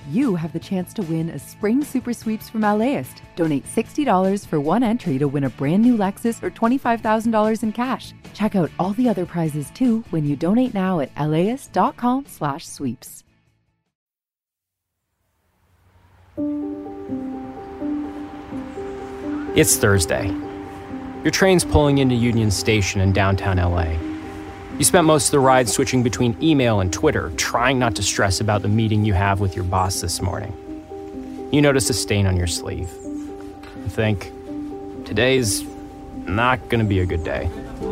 you have the chance to win a spring super sweeps from LAist. Donate $60 for one entry to win a brand new Lexus or $25,000 in cash. Check out all the other prizes too when you donate now at laist.com/sweeps. It's Thursday. Your train's pulling into Union Station in downtown LA. You spent most of the ride switching between email and Twitter, trying not to stress about the meeting you have with your boss this morning. You notice a stain on your sleeve. You think, today's not going to be a good day.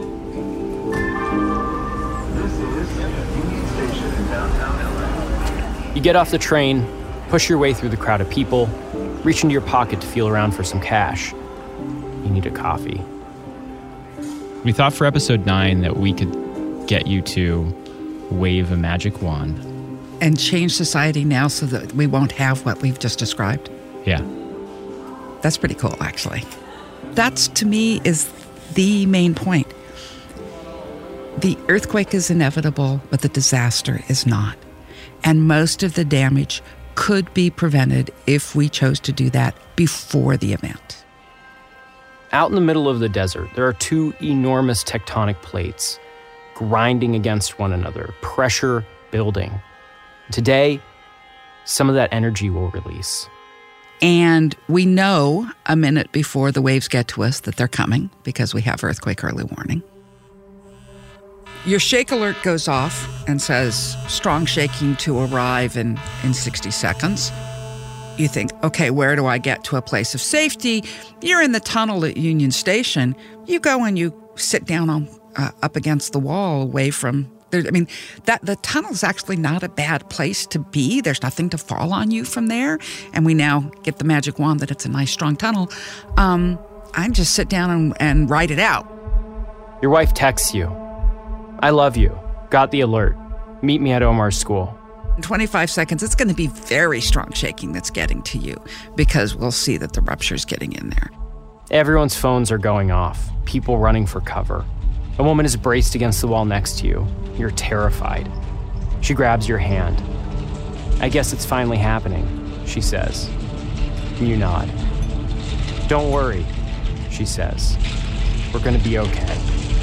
This is Union Station in downtown LA. You get off the train, push your way through the crowd of people, reach into your pocket to feel around for some cash. You need a coffee. We thought for episode 9 that we could get you to wave a magic wand. And change society now so that we won't have what we've just described. Yeah. That's pretty cool, actually. That's, to me, is the main point. The earthquake is inevitable, but the disaster is not. And most of the damage could be prevented if we chose to do that before the event. Out in the middle of the desert, there are two enormous tectonic plates grinding against one another, pressure building. Today, some of that energy will release. And we know a minute before the waves get to us that they're coming because we have earthquake early warning. Your shake alert goes off and says, strong shaking to arrive in 60 seconds. You think, okay, where do I get to a place of safety? You're in the tunnel at Union Station. You go and you sit down on up against the wall away from there. I mean, the tunnel's actually not a bad place to be. There's nothing to fall on you from there. And we now get the magic wand that it's a nice, strong tunnel. I just sit down and write it out. Your wife texts you. I love you. Got the alert. Meet me at Omar's school. In 25 seconds, it's going to be very strong shaking that's getting to you because we'll see that the rupture's getting in there. Everyone's phones are going off. People running for cover. A woman is braced against the wall next to you. You're terrified. She grabs your hand. I guess it's finally happening, she says. You nod. Don't worry, she says. We're gonna be okay.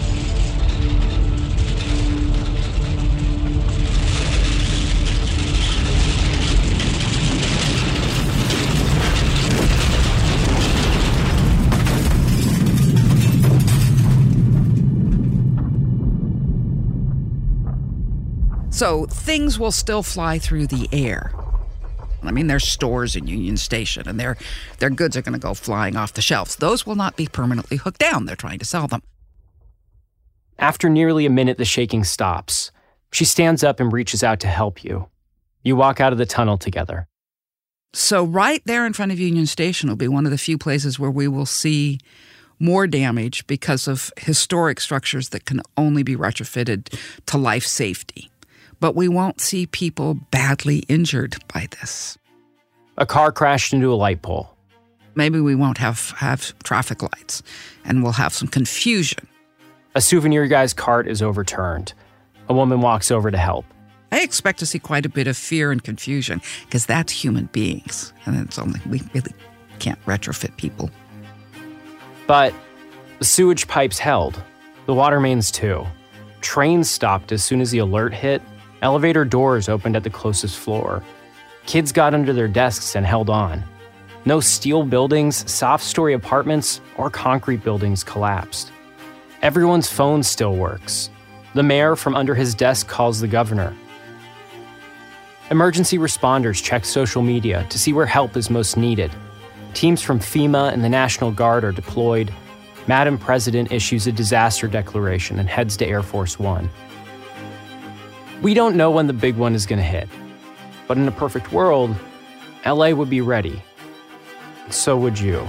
So things will still fly through the air. I mean, there's stores in Union Station, and their goods are going to go flying off the shelves. Those will not be permanently hooked down. They're trying to sell them. After nearly a minute, the shaking stops. She stands up and reaches out to help you. You walk out of the tunnel together. So right there in front of Union Station will be one of the few places where we will see more damage because of historic structures that can only be retrofitted to life safety. But we won't see people badly injured by this. A car crashed into a light pole. Maybe we won't have traffic lights, and we'll have some confusion. A souvenir guy's cart is overturned. A woman walks over to help. I expect to see quite a bit of fear and confusion, because that's human beings, and we really can't retrofit people. But the sewage pipes held. The water mains too. Trains stopped as soon as the alert hit. Elevator doors opened at the closest floor. Kids got under their desks and held on. No steel buildings, soft-story apartments, or concrete buildings collapsed. Everyone's phone still works. The mayor from under his desk calls the governor. Emergency responders check social media to see where help is most needed. Teams from FEMA and the National Guard are deployed. Madam President issues a disaster declaration and heads to Air Force One. We don't know when the big one is going to hit, but in a perfect world, LA would be ready. So would you.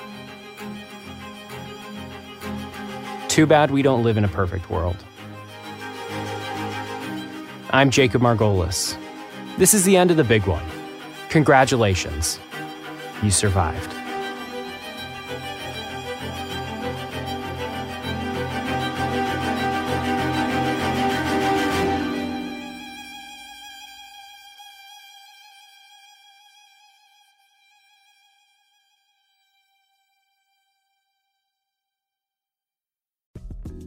Too bad we don't live in a perfect world. I'm Jacob Margolis. This is the end of the big one. Congratulations. You survived.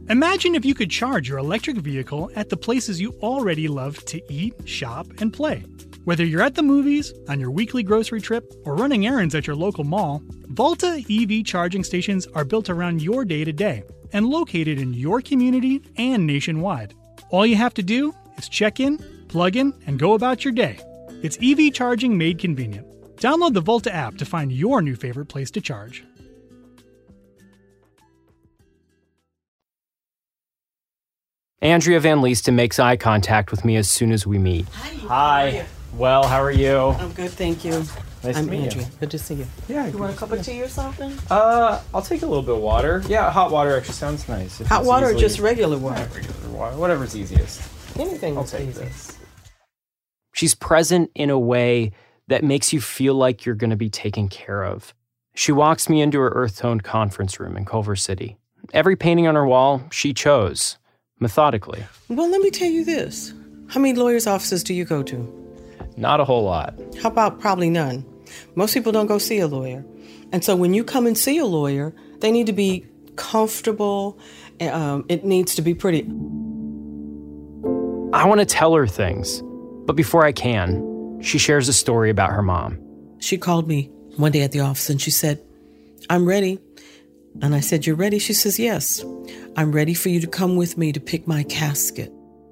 Imagine if you could charge your electric vehicle at the places you already love to eat, shop, and play. Whether you're at the movies, on your weekly grocery trip, or running errands at your local mall, Volta EV charging stations are built around your day-to-day and located in your community and nationwide. All you have to do is check in, plug in, and go about your day. It's EV charging made convenient. Download the Volta app to find your new favorite place to charge. Andrea Van Leesten makes eye contact with me as soon as we meet. Hi. Well, how are you? I'm good, thank you. Nice to meet Andrea. you. Good to see you. Yeah. You want a cup of tea or something? I'll take a little bit of water. Yeah, hot water actually sounds nice. If Hot it's water or easily- just regular water? Regular water, whatever's easiest. Anything I'll that's take easy. this. She's present in a way that makes you feel like you're going to be taken care of. She walks me into her earth-toned conference room in Culver City. Every painting on her wall, she chose, methodically. Well, let me tell you this. How many lawyers' offices do you go to? Not a whole lot. How about probably none? Most people don't go see a lawyer. And so when you come and see a lawyer, they need to be comfortable. It needs to be pretty. I want to tell her things, but before I can, she shares a story about her mom. She called me one day at the office and she said, "I'm ready." And I said, "You're ready?" She says, "Yes. I'm ready for you to come with me to pick my casket."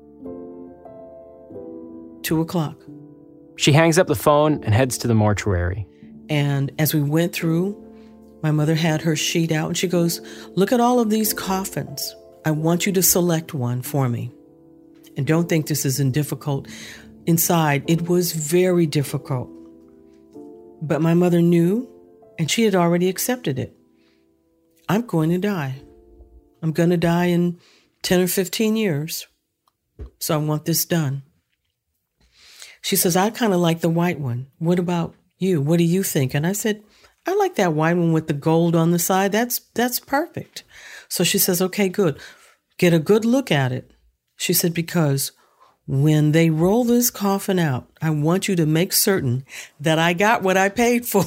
2:00. She hangs up the phone and heads to the mortuary. And as we went through, my mother had her sheet out and she goes, "Look at all of these coffins. I want you to select one for me. And don't think this isn't difficult." Inside, it was very difficult. But my mother knew, and she had already accepted it. I'm going to die. I'm going to die in 10 or 15 years. So I want this done. She says, "I kind of like the white one. What about you? What do you think?" And I said, "I like that white one with the gold on the side. That's perfect." So she says, "Okay, good. Get a good look at it." She said, "Because when they roll this coffin out, I want you to make certain that I got what I paid for."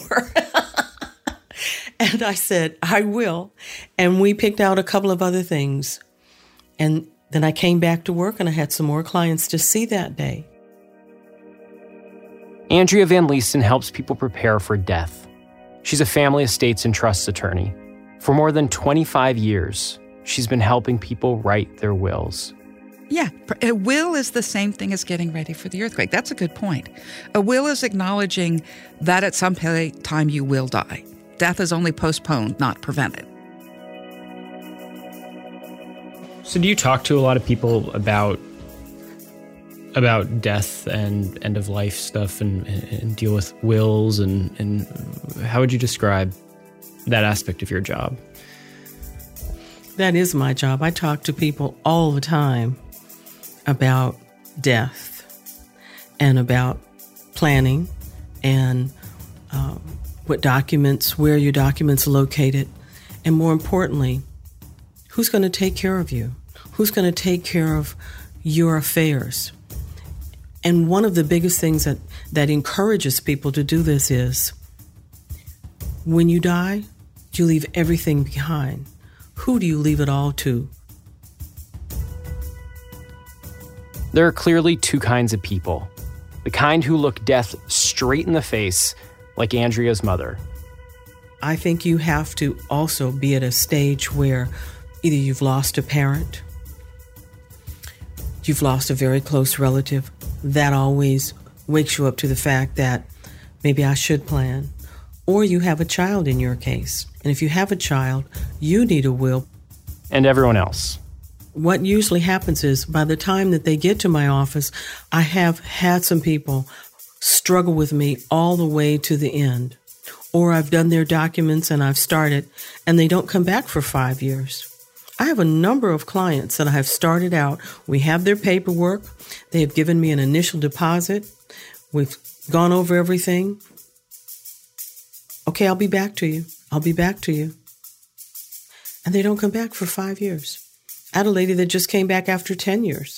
And I said, "I will." And we picked out a couple of other things. And then I came back to work and I had some more clients to see that day. Andrea Van Leesten helps people prepare for death. She's a family estates and trusts attorney. For more than 25 years, she's been helping people write their wills. Yeah, a will is the same thing as getting ready for the earthquake. That's a good point. A will is acknowledging that at some time you will die. Death is only postponed, not prevented. So do you talk to a lot of people about death and end of life stuff and deal with wills and how would you describe that aspect of your job? That is my job. I talk to people all the time about death and about planning and what documents, where your documents are located, and more importantly, who's going to take care of you? Who's going to take care of your affairs? And one of the biggest things that encourages people to do this is when you die, you leave everything behind. Who do you leave it all to? There are clearly two kinds of people. The kind who look death straight in the face, like Andrea's mother. I think you have to also be at a stage where either you've lost a parent, you've lost a very close relative. That always wakes you up to the fact that maybe I should plan. Or you have a child in your case. And if you have a child, you need a will. And everyone else. What usually happens is by the time that they get to my office, I have had some people struggle with me all the way to the end. Or I've done their documents and I've started and they don't come back for 5 years. I have a number of clients that I have started out. We have their paperwork. They have given me an initial deposit. We've gone over everything. Okay, I'll be back to you. I'll be back to you. And they don't come back for 5 years. I had a lady that just came back after 10 years.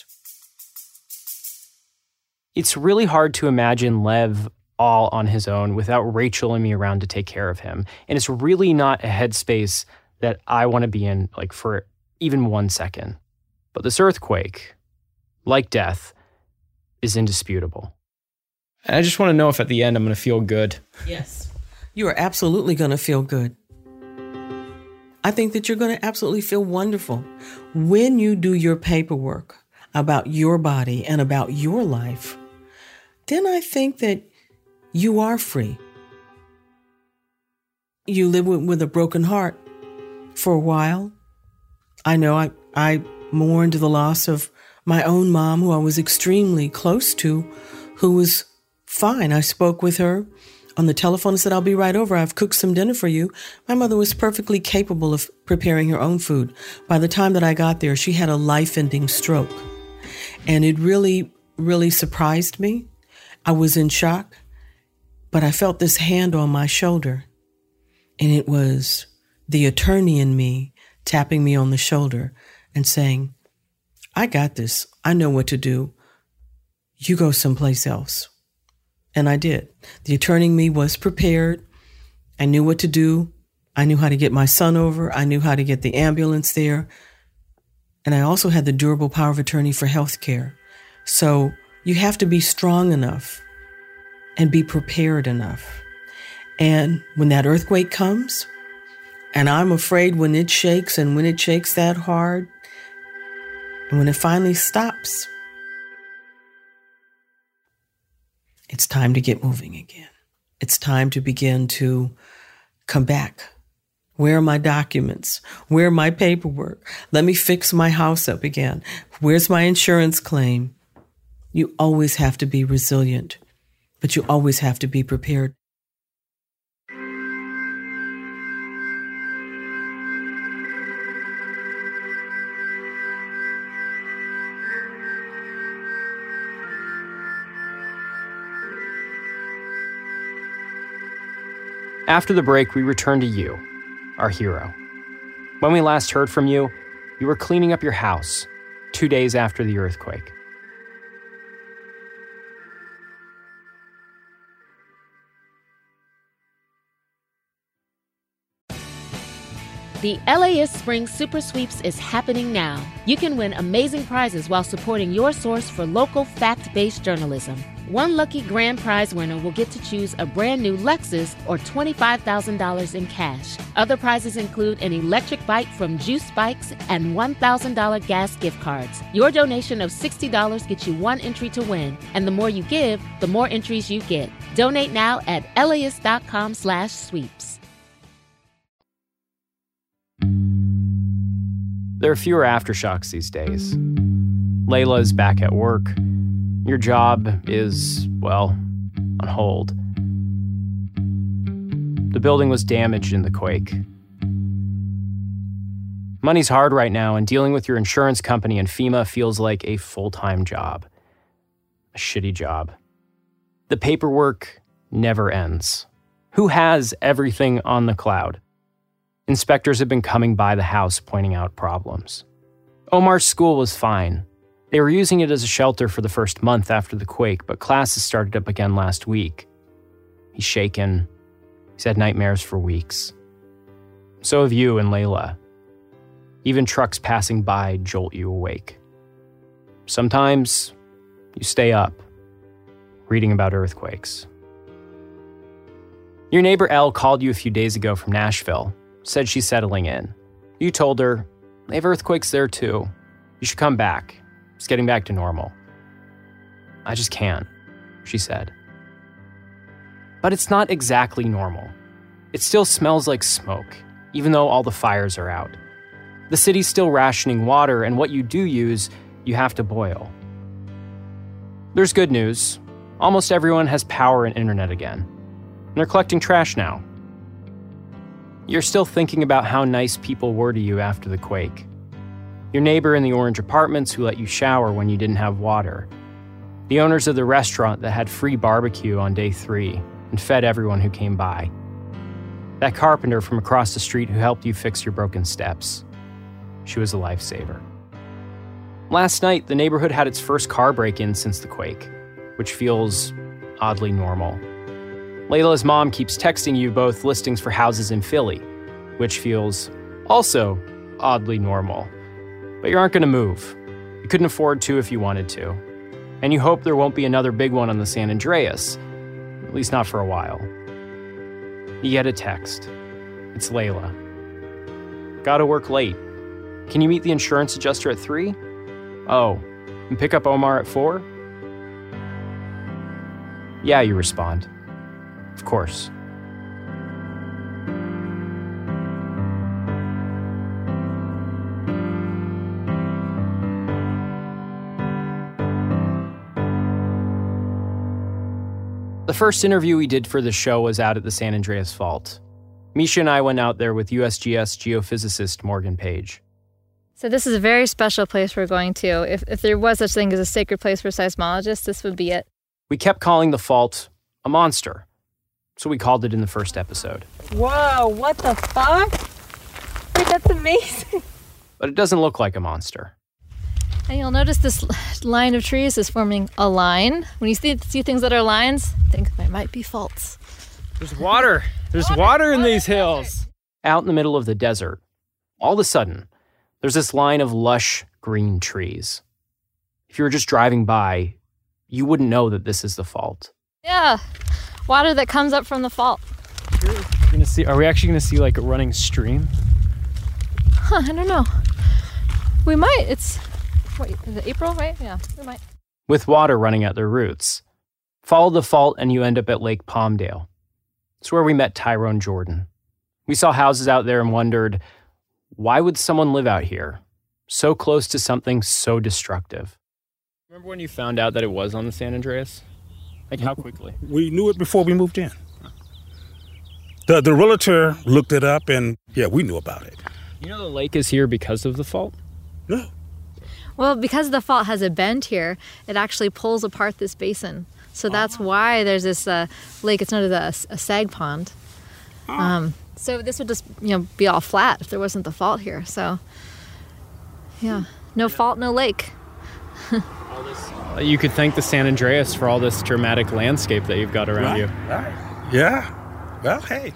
It's really hard to imagine Lev all on his own without Rachel and me around to take care of him. And it's really not a headspace that I want to be in, like, for even 1 second. But this earthquake, like death, is indisputable. I just want to know if at the end I'm going to feel good. Yes. You are absolutely going to feel good. I think that you're going to absolutely feel wonderful when you do your paperwork about your body and about your life. Then I think that you are free. You live with a broken heart for a while. I know I mourned the loss of my own mom, who I was extremely close to, who was fine. I spoke with her on the telephone and said, I'll be right over. I've cooked some dinner for you. My mother was perfectly capable of preparing her own food. By the time that I got there, she had a life-ending stroke. And it really, really surprised me. I was in shock, but I felt this hand on my shoulder. And it was the attorney in me tapping me on the shoulder and saying, I got this. I know what to do. You go someplace else. And I did. The attorney in me was prepared. I knew what to do. I knew how to get my son over. I knew how to get the ambulance there. And I also had the durable power of attorney for health care. So you have to be strong enough and be prepared enough. And when that earthquake comes, and I'm afraid when it shakes and when it shakes that hard, and when it finally stops, it's time to get moving again. It's time to begin to come back. Where are my documents? Where are my paperwork? Let me fix my house up again. Where's my insurance claim? You always have to be resilient, but you always have to be prepared. After the break, we return to you, our hero. When we last heard from you, you were cleaning up your house 2 days after the earthquake. The LAist Spring Super Sweeps is happening now. You can win amazing prizes while supporting your source for local fact-based journalism. One lucky grand prize winner will get to choose a brand new Lexus or $25,000 in cash. Other prizes include an electric bike from Juice Bikes and $1,000 gas gift cards. Your donation of $60 gets you one entry to win, and the more you give, the more entries you get. Donate now at LAist.com/sweeps. There are fewer aftershocks these days. Layla is back at work. Your job is, well, on hold. The building was damaged in the quake. Money's hard right now, and dealing with your insurance company and FEMA feels like a full-time job. A shitty job. The paperwork never ends. Who has everything on the cloud? Inspectors have been coming by the house pointing out problems. Omar's school was fine. They were using it as a shelter for the first month after the quake, but classes started up again last week. He's shaken. He's had nightmares for weeks. So have you and Layla. Even trucks passing by jolt you awake. Sometimes you stay up, reading about earthquakes. Your neighbor Elle called you a few days ago from Nashville, said she's settling in. You told her, they have earthquakes there too. You should come back. It's getting back to normal. I just can't, she said. But it's not exactly normal. It still smells like smoke, even though all the fires are out. The city's still rationing water, and what you do use, you have to boil. There's good news. Almost everyone has power and internet again. And they're collecting trash now. You're still thinking about how nice people were to you after the quake. Your neighbor in the orange apartments who let you shower when you didn't have water. The owners of the restaurant that had free barbecue on day 3 and fed everyone who came by. That carpenter from across the street who helped you fix your broken steps. She was a lifesaver. Last night, the neighborhood had its first car break-in since the quake, which feels oddly normal. Layla's mom keeps texting you both listings for houses in Philly, which feels also oddly normal. But you aren't going to move. You couldn't afford to if you wanted to. And you hope there won't be another big one on the San Andreas, at least not for a while. You get a text. It's Layla. Gotta work late. Can you meet the insurance adjuster at 3? Oh, and pick up Omar at 4? Yeah, you respond. Of course. The first interview we did for the show was out at the San Andreas Fault. Misha and I went out there with USGS geophysicist Morgan Page. So this is a very special place we're going to. If there was such thing as a sacred place for seismologists, this would be it. We kept calling the fault a monster, so we called it in the first episode. Whoa, what the fuck? Wait, that's amazing. But it doesn't look like a monster. And you'll notice this line of trees is forming a line. When you see things that are lines, think there might be faults. There's water. There's water in these hills. Out in the middle of the desert, all of a sudden, there's this line of lush green trees. If you were just driving by, you wouldn't know that this is the fault. Yeah, water that comes up from the fault. Are we actually going to see like a running stream? I don't know. We might. Is it April, right? Yeah, we might. With water running at their roots. Follow the fault and you end up at Lake Palmdale. It's where we met Tyrone Jordan. We saw houses out there and wondered, why would someone live out here, so close to something so destructive? Remember when you found out that it was on the San Andreas? Like, how quickly? We knew it before we moved in. The realtor looked it up, and yeah, we knew about it. You know the lake is here because of the fault? No. Well, because the fault has a bend here, it actually pulls apart this basin. So that's why there's this lake. It's known as a sag pond. So this would just, be all flat if there wasn't the fault here. So, yeah, no fault, no lake. You could thank the San Andreas for all this dramatic landscape that you've got around you. Right. Yeah. Well, hey.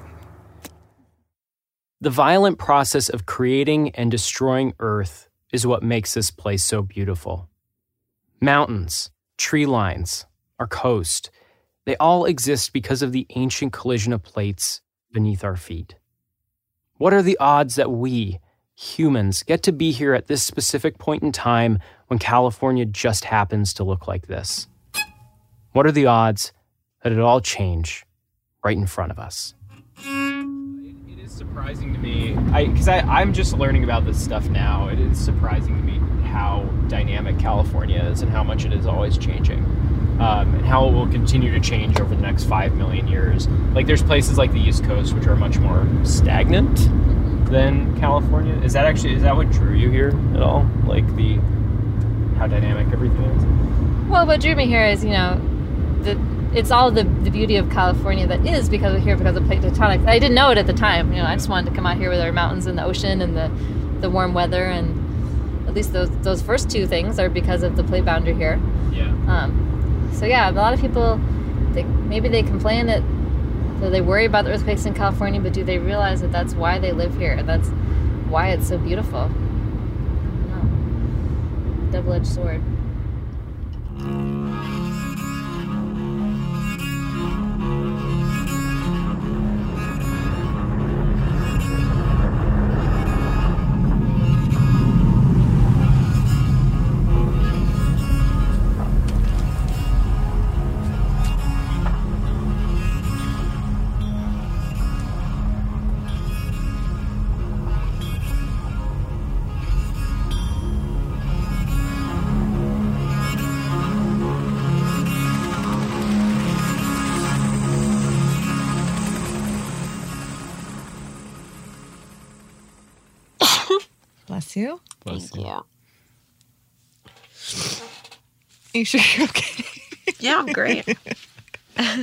The violent process of creating and destroying Earth is what makes this place so beautiful. Mountains, tree lines, our coast, they all exist because of the ancient collision of plates beneath our feet. What are the odds that we, humans, get to be here at this specific point in time when California just happens to look like this? What are the odds that it all change right in front of us? It is surprising to me, because I'm just learning about this stuff now. It is surprising to me how dynamic California is and how much it is always changing. And how it will continue to change over the next 5 million years. Like, there's places like the East Coast which are much more stagnant than California. Is that what drew you here at all? Like, how dynamic everything is? Well, what drew me here is, it's all the beauty of California that is because of plate tectonics. I didn't know it at the time. I just wanted to come out here with our mountains and the ocean and the warm weather, and at least those first two things are because of the plate boundary here. Yeah. So yeah, a lot of people, maybe they complain that they worry about the earthquakes in California, but do they realize that that's why they live here? That's why it's so beautiful. I don't know. Double-edged sword. Bless you. Thank you. Are you sure you're okay? Yeah, I'm great. I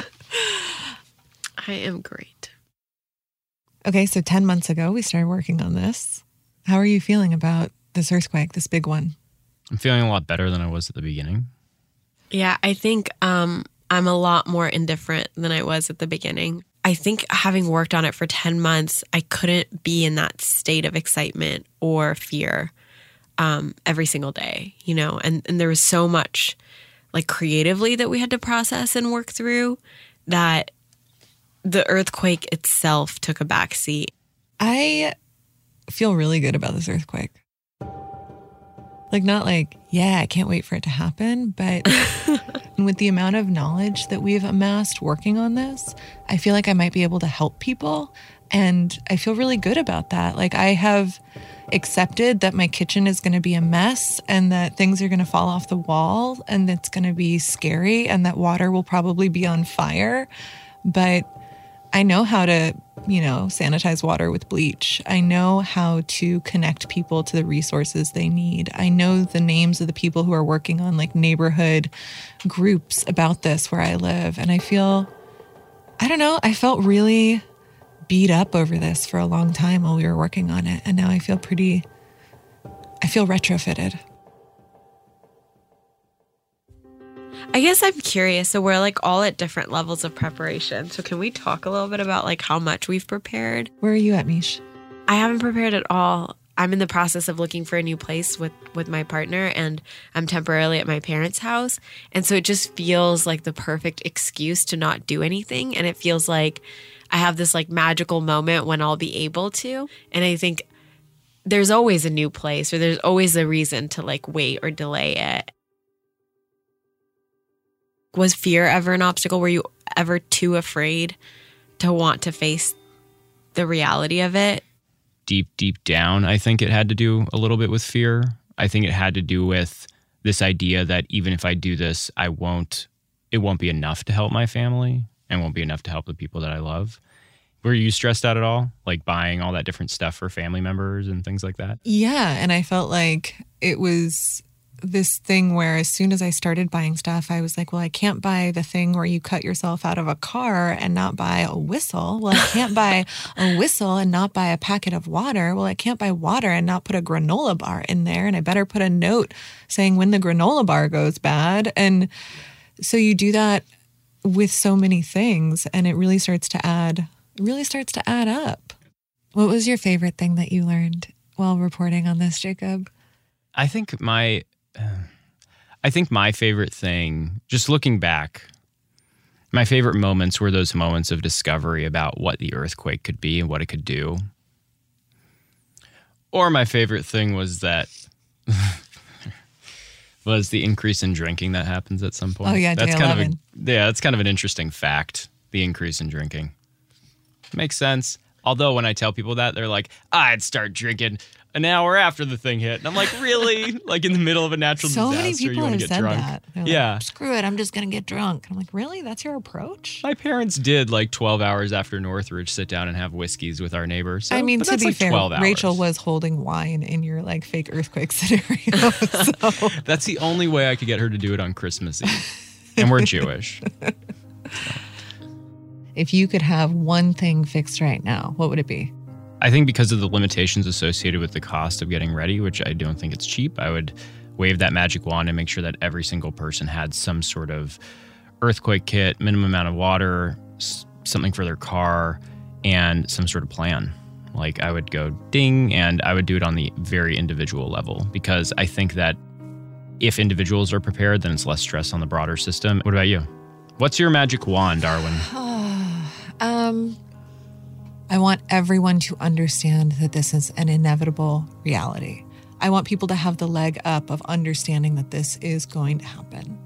am great. Okay, so 10 months ago, we started working on this. How are you feeling about this earthquake, this big one? I'm feeling a lot better than I was at the beginning. Yeah, I think I'm a lot more indifferent than I was at the beginning. I think having worked on it for 10 months, I couldn't be in that state of excitement or fear. every single day, you know, and there was so much like creatively that we had to process and work through that the earthquake itself took a backseat. I feel really good about this earthquake. Like, not like, yeah, I can't wait for it to happen, but with the amount of knowledge that we've amassed working on this, I feel like I might be able to help people. And I feel really good about that. Like, I have accepted that my kitchen is going to be a mess and that things are going to fall off the wall and it's going to be scary and that water will probably be on fire. But I know how to, you know, sanitize water with bleach. I know how to connect people to the resources they need. I know the names of the people who are working on like neighborhood groups about this where I live. And I feel, I don't know, I felt really beat up over this for a long time while we were working on it. And now I feel retrofitted. I guess I'm curious. So we're like all at different levels of preparation. So can we talk a little bit about like how much we've prepared? Where are you at, Mish? I haven't prepared at all. I'm in the process of looking for a new place with my partner, and I'm temporarily at my parents' house. And so it just feels like the perfect excuse to not do anything. And it feels like I have this like magical moment when I'll be able to. And I think there's always a new place, or there's always a reason to like wait or delay it. Was fear ever an obstacle? Were you ever too afraid to want to face the reality of it? Deep down, I think it had to do a little bit with fear. I think it had to do with this idea that even if I do this, it won't be enough to help my family and won't be enough to help the people that I love. Were you stressed out at all? Like buying all that different stuff for family members and things like that? Yeah. And I felt like it was this thing where as soon as I started buying stuff, I was like, well, I can't buy the thing where you cut yourself out of a car and not buy a whistle. Well, I can't buy a whistle and not buy a packet of water. Well, I can't buy water and not put a granola bar in there. And I better put a note saying when the granola bar goes bad. And so you do that with so many things, and it really starts to add up. What was your favorite thing that you learned while reporting on this, Jacob? I think my favorite thing, just looking back, my favorite moments were those moments of discovery about what the earthquake could be and what it could do. Or my favorite thing was that was the increase in drinking that happens at some point. Oh yeah, that's day kind 11. That's kind of an interesting fact, the increase in drinking. Makes sense. Although when I tell people that, they're like, I'd start drinking an hour after the thing hit. And I'm like, really? Like in the middle of a natural So disaster, many people you want have to get said drunk? that. They're Yeah. like, screw it, I'm just going to get drunk. I'm like, really? That's your approach? My parents did like 12 hours after Northridge sit down and have whiskeys with our neighbors. So, I mean, but to that's be like fair, 12 hours. Rachel was holding wine in your like fake earthquake scenario. So. That's the only way I could get her to do it on Christmas Eve. And we're Jewish. If you could have one thing fixed right now, what would it be? I think because of the limitations associated with the cost of getting ready, which I don't think it's cheap, I would wave that magic wand and make sure that every single person had some sort of earthquake kit, minimum amount of water, something for their car, and some sort of plan. Like I would go ding, and I would do it on the very individual level, because I think that if individuals are prepared, then it's less stress on the broader system. What about you? What's your magic wand, Darwin? I want everyone to understand that this is an inevitable reality. I want people to have the leg up of understanding that this is going to happen.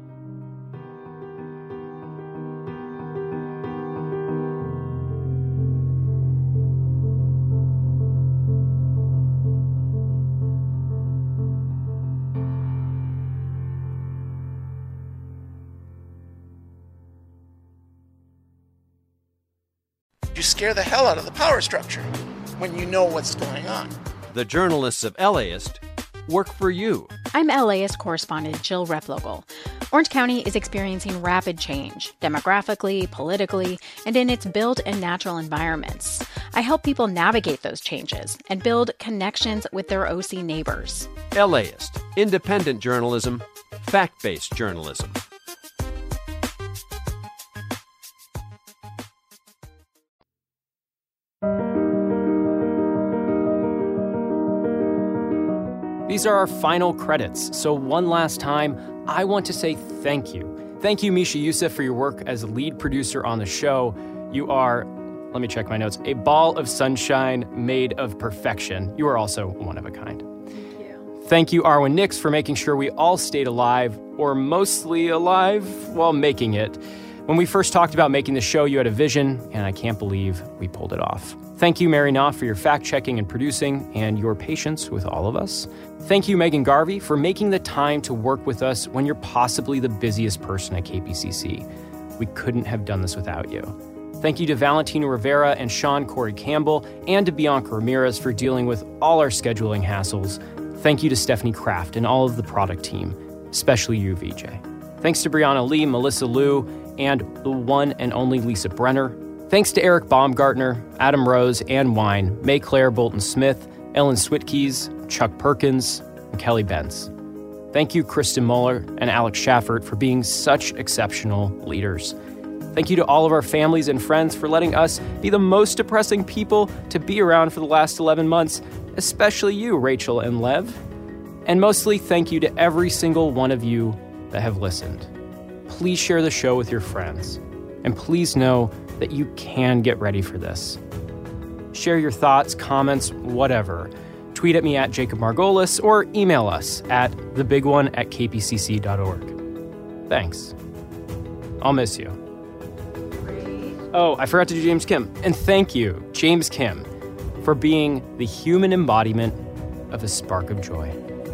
You scare the hell out of the power structure when you know what's going on. The journalists of LAist work for you. I'm LAist correspondent Jill Replogle. Orange County is experiencing rapid change, demographically, politically, and in its built and natural environments. I help people navigate those changes and build connections with their OC neighbors. LAist, independent journalism, fact-based journalism. Be These are our final credits, so one last time, I want to say thank you. Thank you, Misha Youssef, for your work as lead producer on the show. You are, let me check my notes, a ball of sunshine made of perfection. You are also one of a kind. Thank you, Arwen Nix, for making sure we all stayed alive, or mostly alive, while making it. When we first talked about making the show, you had a vision, and I can't believe we pulled it off. Thank you, Mary Knopf, for your fact-checking and producing, and your patience with all of us. Thank you, Megan Garvey, for making the time to work with us when you're possibly the busiest person at KPCC. We couldn't have done this without you. Thank you to Valentino Rivera and Sean Corey Campbell, and to Bianca Ramirez for dealing with all our scheduling hassles. Thank you to Stephanie Kraft and all of the product team, especially you, VJ. Thanks to Brianna Lee, Melissa Liu, and the one and only Lisa Brenner. Thanks to Eric Baumgartner, Adam Rose, Ann Wine, May Claire Bolton-Smith, Ellen Switkeys, Chuck Perkins, and Kelly Benz. Thank you, Kristen Muller and Alex Schaffert, for being such exceptional leaders. Thank you to all of our families and friends for letting us be the most depressing people to be around for the last 11 months, especially you, Rachel and Lev. And mostly, thank you to every single one of you that have listened. Please share the show with your friends. And please know that you can get ready for this. Share your thoughts, comments, whatever. Tweet at me at Jacob Margolis or email us at thebigone@kpcc.org. Thanks. I'll miss you. Oh, I forgot to do James Kim. And thank you, James Kim, for being the human embodiment of a spark of joy.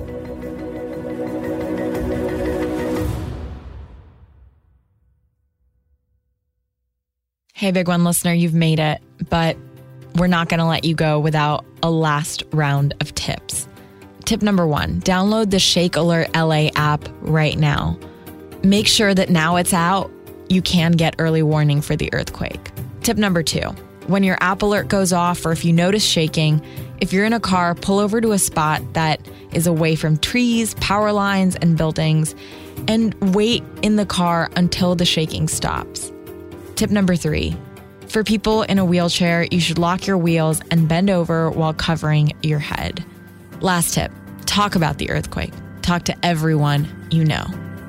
Hey, Big One listener, you've made it, but we're not going to let you go without a last round of tips. Tip number 1, download the Shake Alert LA app right now. Make sure that now it's out, you can get early warning for the earthquake. Tip number 2, when your app alert goes off or if you notice shaking, if you're in a car, pull over to a spot that is away from trees, power lines, and buildings, and wait in the car until the shaking stops. Tip number 3, for people in a wheelchair, you should lock your wheels and bend over while covering your head. Last tip, talk about the earthquake. Talk to everyone you know.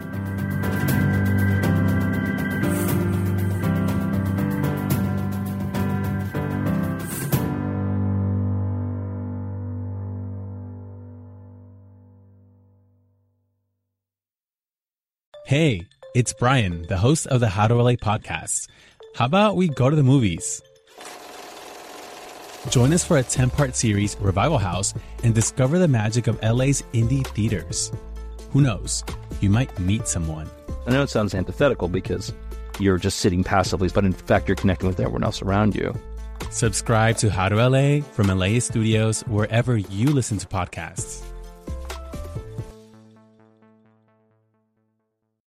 Hey, it's Brian, the host of the How to LA podcast. How about we go to the movies? Join us for a 10-part series, Revival House, and discover the magic of LA's indie theaters. Who knows? You might meet someone. I know it sounds antithetical because you're just sitting passively, but in fact, you're connecting with everyone else around you. Subscribe to How to LA from LA Studios wherever you listen to podcasts.